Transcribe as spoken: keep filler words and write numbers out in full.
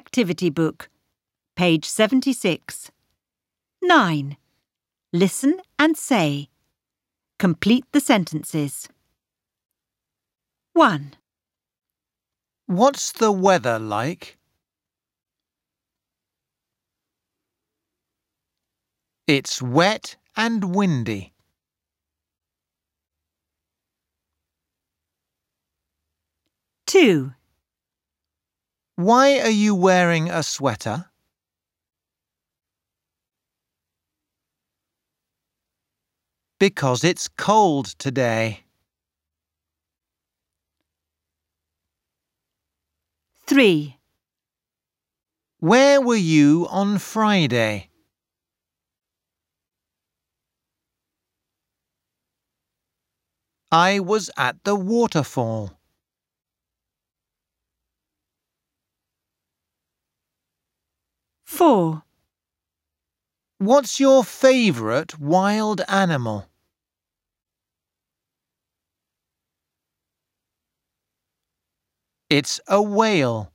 activity book, page seventy-six. nine. Listen and say. Complete the sentences. one. What's the weather like? It's wet and windy. two. Why are you wearing a sweater? Because it's cold today. three. Where were you on Friday? I was at the waterfall. four. What's your favourite wild animal? It's a whale.